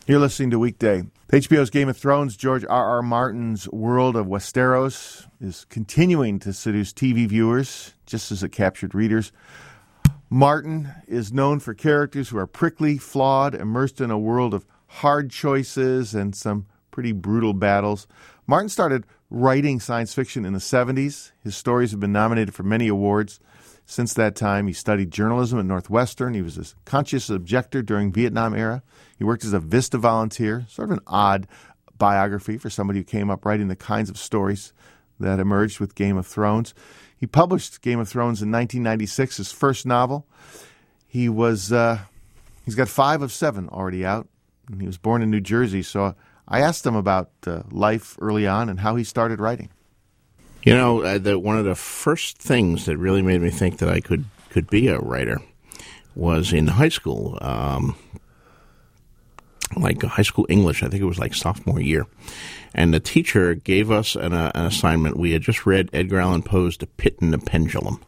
You're listening to Weekday. HBO's Game of Thrones, George R.R. Martin's world of Westeros is continuing to seduce TV viewers, just as it captured readers. Martin is known for characters who are prickly, flawed, immersed in a world of hard choices and some pretty brutal battles. Martin started writing science fiction in the 70s. His stories have been nominated for many awards. Since that time, he studied journalism at Northwestern. He was a conscious objector during Vietnam era. He worked as a Vista volunteer, sort of an odd biography for somebody who came up writing the kinds of stories that emerged with Game of Thrones. He published Game of Thrones in 1996, his first novel. He's got 5 of 7 already out, and he was born in New Jersey. So I asked him about life early on and how he started writing. You know, one of the first things that really made me think that I could be a writer was in high school, like high school English. I think it was like sophomore year. And the teacher gave us an assignment. We had just read Edgar Allan Poe's The Pit and the Pendulum.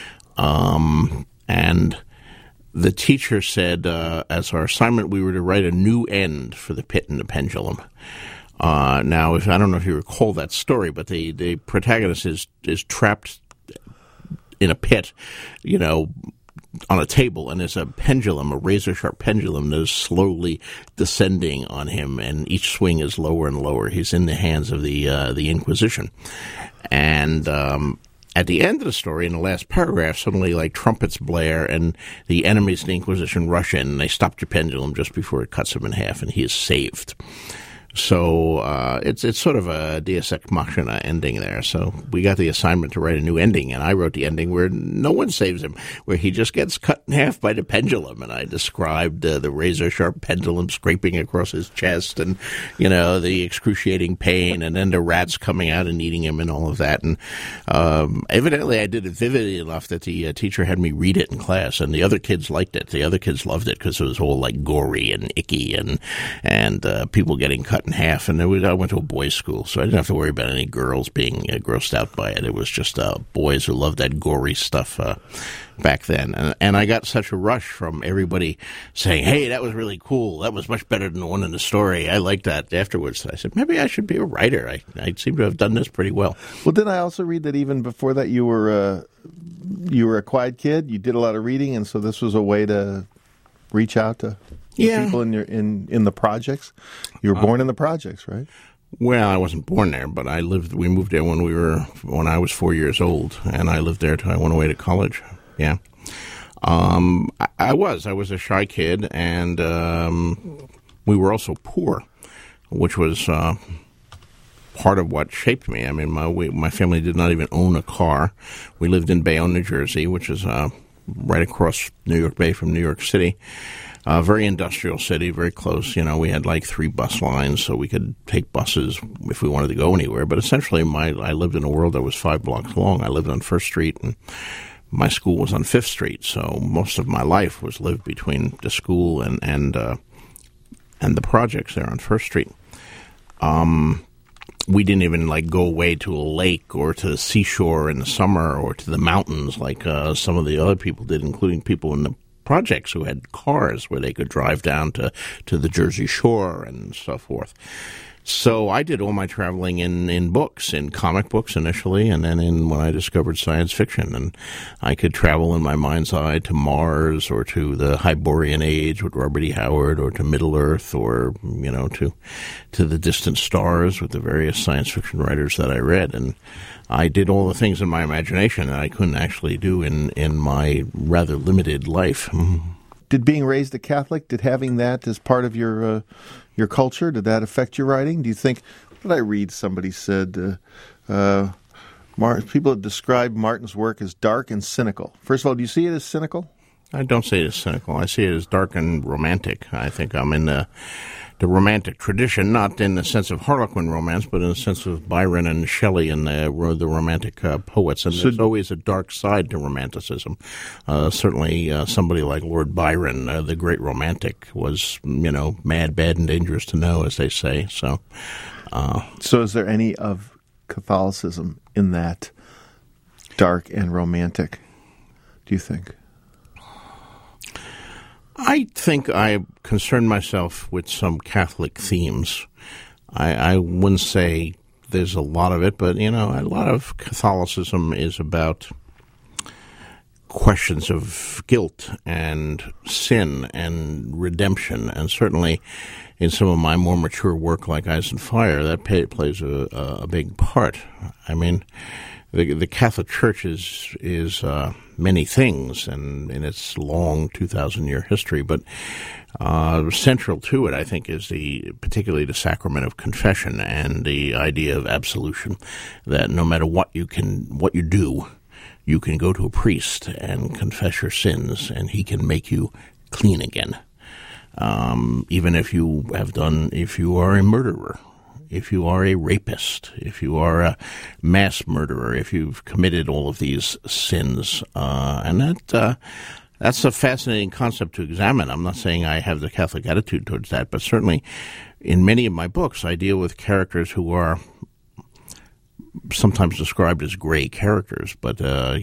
And the teacher said, as our assignment, we were to write a new end for The Pit and the Pendulum. Now, I don't know if you recall that story, but the protagonist is trapped in a pit, you know, on a table, and there's a pendulum, a razor-sharp pendulum that is slowly descending on him, and each swing is lower and lower. He's in the hands of the Inquisition. And at the end of the story, in the last paragraph, suddenly, like, trumpets blare, and the enemies of the Inquisition rush in, and they stop the pendulum just before it cuts him in half, and he is saved. So it's sort of a Deus Ex Machina ending there. So we got the assignment to write a new ending, and I wrote the ending where no one saves him, where he just gets cut in half by the pendulum. And I described the razor-sharp pendulum scraping across his chest and, you know, the excruciating pain, and then the rats coming out and eating him and all of that. And evidently I did it vividly enough that the teacher had me read it in class, and the other kids liked it. The other kids loved it because it was all, like, gory and icky and people getting cut in half, and I went to a boys' school, so I didn't have to worry about any girls being grossed out by it. It was just boys who loved that gory stuff back then. And I got such a rush from everybody saying, hey, that was really cool. That was much better than the one in the story. I liked that afterwards. I said, maybe I should be a writer. I seem to have done this pretty well. Well, didn't I also read that even before that you were a quiet kid? You did a lot of reading, and so this was a way to reach out to people in the projects. You were born in the projects, right? Well, I wasn't born there, but we moved there when I was 4 years old, and I lived there till I went away to college. Yeah. I was a shy kid, and we were also poor, which was part of what shaped me. I mean, my family did not even own a car. We lived in Bayonne, New Jersey, which is right across New York Bay from New York City. Very industrial city, very close. You know, we had like 3 bus lines, so we could take buses if we wanted to go anywhere. But essentially, I lived in a world that was 5 blocks long. I lived on First Street, and my school was on Fifth Street. So most of my life was lived between the school and the projects there on First Street. We didn't even go away to a lake or to the seashore in the summer or to the mountains like some of the other people did, including people in the projects who had cars where they could drive down to the Jersey Shore and so forth. So I did all my traveling in books, in comic books initially, and then when I discovered science fiction. And I could travel in my mind's eye to Mars or to the Hyborian Age with Robert E. Howard, or to Middle Earth, or, to the distant stars with the various science fiction writers that I read. And I did all the things in my imagination that I couldn't actually do in my rather limited life. Did being raised a Catholic, did having that as part of your culture, did that affect your writing? Do you think, what did I read? Somebody said, people have described Martin's work as dark and cynical. First of all, do you see it as cynical? I don't see it as cynical. I see it as dark and romantic. I think I'm in the romantic tradition, not in the sense of Harlequin romance, but in the sense of Byron and Shelley and the romantic poets. And there's always a dark side to romanticism. Certainly somebody like Lord Byron, the great romantic, was, mad, bad, and dangerous to know, as they say. So is there any of Catholicism in that dark and romantic, do you think? I think I concern myself with some Catholic themes. I wouldn't say there's a lot of it, but, a lot of Catholicism is about questions of guilt and sin and redemption, and certainly in some of my more mature work like Ice and Fire, that plays a big part. I mean, the Catholic Church is many things and in its long 2,000-year history, but central to it, I think, is particularly the sacrament of confession and the idea of absolution, that no matter what you do, you can go to a priest and confess your sins, and he can make you clean again. Even if you are a murderer, if you are a rapist, if you are a mass murderer, if you've committed all of these sins, and that's a fascinating concept to examine. I'm not saying I have the Catholic attitude towards that, but certainly in many of my books, I deal with characters who are sometimes described as gray characters, but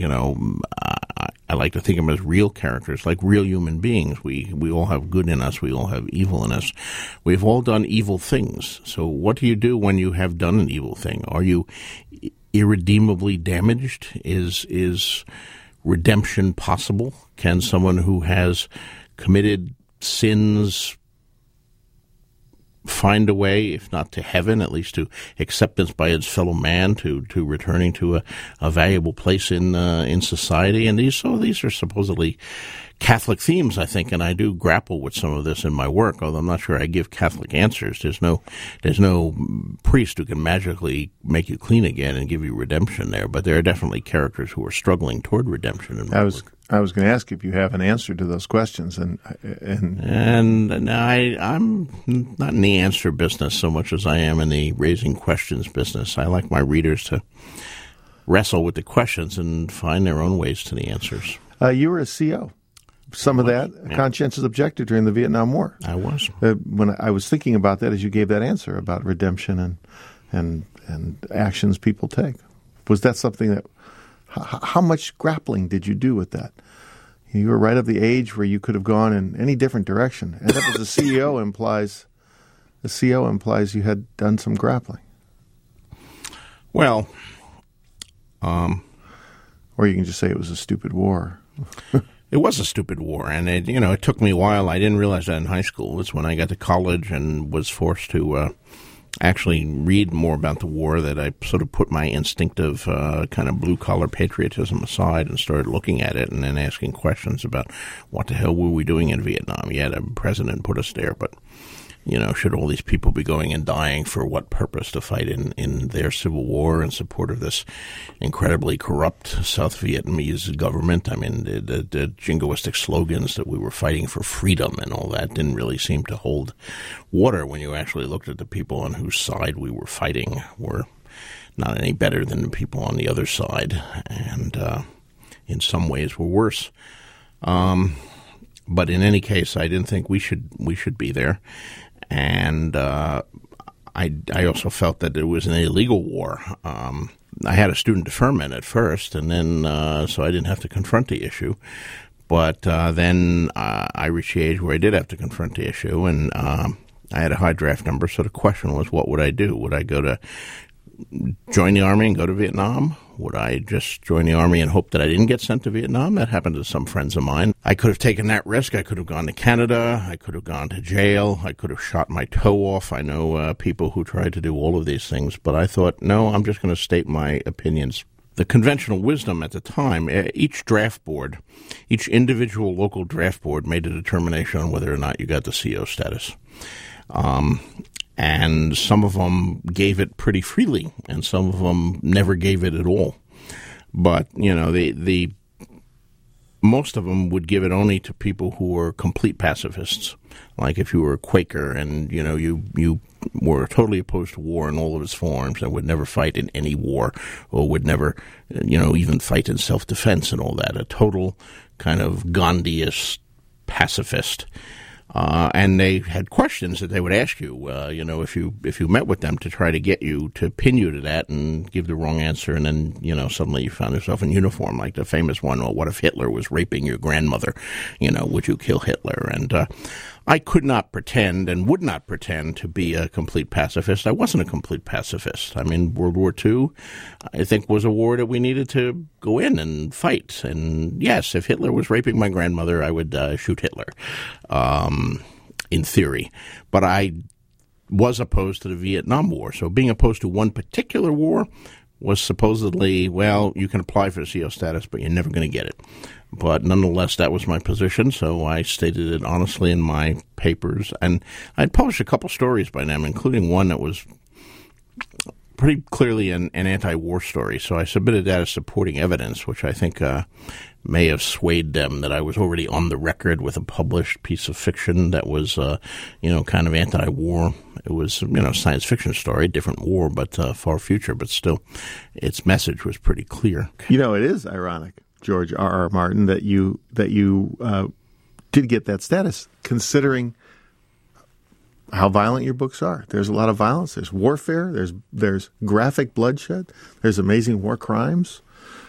I like to think of them as real characters, like real human beings. We all have good in us. We all have evil in us. We've all done evil things. So what do you do when you have done an evil thing? Are you irredeemably damaged? Is redemption possible? Can someone who has committed sins find a way, if not to heaven, at least to acceptance by his fellow man, to returning to a valuable place in society? And these are supposedly Catholic themes, I think, and I do grapple with some of this in my work, although I'm not sure I give Catholic answers. There's no priest who can magically make you clean again and give you redemption there, but there are definitely characters who are struggling toward redemption in my work. I was going to ask if you have an answer to those questions, and I'm not in the answer business so much as I am in the raising questions business. I like my readers to wrestle with the questions and find their own ways to the answers. You were a CO. Some of that, yeah. Conscientious objector during the Vietnam War. I was. When I was thinking about that as you gave that answer about redemption and actions people take, was that something that? How much grappling did you do with that? You were right of the age where you could have gone in any different direction, and that was the CO implies you had done some grappling. Well, or you can just say it was a stupid war. It was a stupid war, and it took me a while. I didn't realize that in high school. It was when I got to college and was forced to actually read more about the war that I sort of put my instinctive kind of blue-collar patriotism aside and started looking at it and then asking questions about what the hell were we doing in Vietnam? Yeah, the president put us there, but should all these people be going and dying for what purpose? To fight in their civil war in support of this incredibly corrupt South Vietnamese government? I mean, the jingoistic slogans that we were fighting for freedom and all that didn't really seem to hold water when you actually looked at the people on whose side we were fighting were not any better than the people on the other side, and in some ways were worse. But in any case, I didn't think we should be there. And I also felt that it was an illegal war. I had a student deferment at first, and then so I didn't have to confront the issue. But then I reached the age where I did have to confront the issue, and I had a high draft number, so the question was, what would I do? Would I go to join the Army and go to Vietnam? Would I just join the Army and hope that I didn't get sent to Vietnam? That happened to some friends of mine. I could have taken that risk. I could have gone to Canada. I could have gone to jail. I could have shot my toe off. I know people who tried to do all of these things, but I thought, no, I'm just going to state my opinions. The conventional wisdom at the time, each draft board, each individual local draft board made a determination on whether or not you got the CO status. And some of them gave it pretty freely, and some of them never gave it at all. But, the most of them would give it only to people who were complete pacifists. Like if you were a Quaker and, you were totally opposed to war in all of its forms and would never fight in any war or would never, even fight in self-defense and all that. A total kind of Gandhiist pacifist. And they had questions that they would ask you, if you met with them to try to get you to pin you to that and give the wrong answer, and then, suddenly you found yourself in uniform, like the famous one, well, what if Hitler was raping your grandmother? Would you kill Hitler? And I could not pretend and would not pretend to be a complete pacifist. I wasn't a complete pacifist. I mean, World War II, I think, was a war that we needed to go in and fight. And yes, if Hitler was raping my grandmother, I would shoot Hitler, in theory. But I was opposed to the Vietnam War. So being opposed to one particular war was supposedly, well, you can apply for the CO status, but you're never going to get it. But nonetheless, that was my position, so I stated it honestly in my papers. And I'd published a couple stories by them, including one that was pretty clearly an anti-war story. So I submitted that as supporting evidence, which I think may have swayed them that I was already on the record with a published piece of fiction that was, kind of anti-war. It was, a science fiction story, different war, but far future. But still, its message was pretty clear. It is ironic, George R.R. Martin, that you did get that status, considering how violent your books are. There's a lot of violence. There's warfare. There's graphic bloodshed. There's amazing war crimes.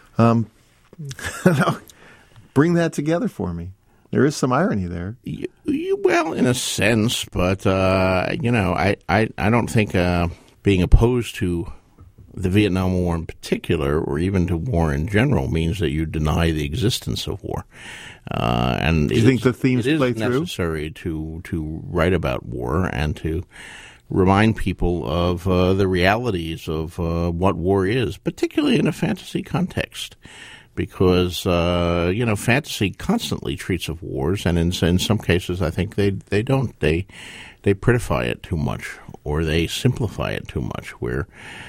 Bring that together for me. There is some irony there. Well, in a sense, but I don't think being opposed to the Vietnam War in particular, or even to war in general, means that you deny the existence of war. And do you think the themes play through? It is necessary to write about war and to remind people of the realities of what war is, particularly in a fantasy context. Because, fantasy constantly treats of wars, and in some cases I think they don't. They prettify it too much, or they simplify it too much, where,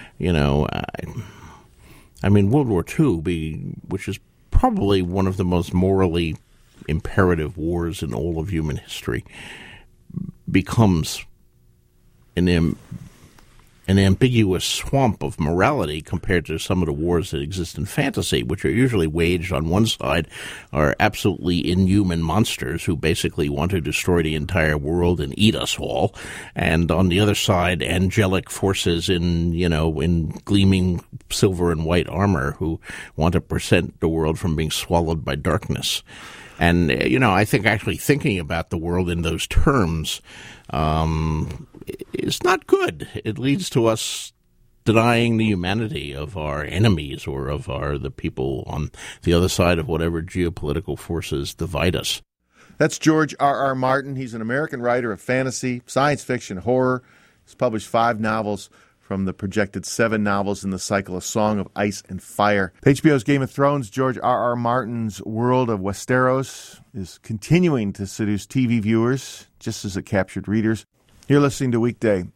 World War II, which is probably one of the most morally imperative wars in all of human history, becomes an ambiguous swamp of morality compared to some of the wars that exist in fantasy, which are usually waged on one side are absolutely inhuman monsters who basically want to destroy the entire world and eat us all, and on the other side, angelic forces in gleaming silver and white armor who want to prevent the world from being swallowed by darkness. And, I think actually thinking about the world in those terms is not good. It leads to us denying the humanity of our enemies or of the people on the other side of whatever geopolitical forces divide us. That's George R.R. Martin. He's an American writer of fantasy, science fiction, horror. He's published 5 novels from the projected 7 novels in the cycle A Song of Ice and Fire. HBO's Game of Thrones, George R.R. Martin's world of Westeros is continuing to seduce TV viewers, just as it captured readers. You're listening to Weekday